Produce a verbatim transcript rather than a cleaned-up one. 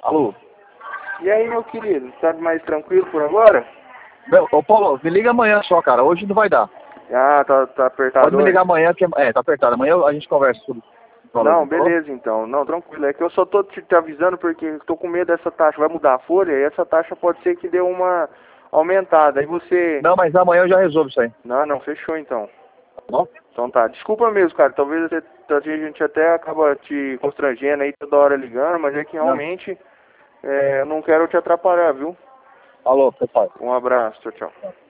Alô? E aí, meu querido, tá mais tranquilo por agora? Meu, ô Paulo, me liga amanhã só, cara. Hoje não vai dar. Ah, tá, tá apertado Pode me hoje? ligar amanhã, que é, tá apertado. Amanhã a gente conversa sobre o valor, Não, falou? beleza então. Não, tranquilo. É que eu só tô te, te avisando porque eu tô com medo dessa taxa. Vai mudar a folha e essa taxa pode ser que dê uma aumentada. Aí você... Não, mas amanhã eu já resolvo isso aí. Não, não, fechou então. Tá bom? Então tá. Desculpa mesmo, cara. Talvez você, a gente até acaba te constrangendo aí toda hora ligando, mas é que Não. realmente é, eu não quero te atrapalhar, viu? Falou, pessoal. Um abraço. Tchau, tchau.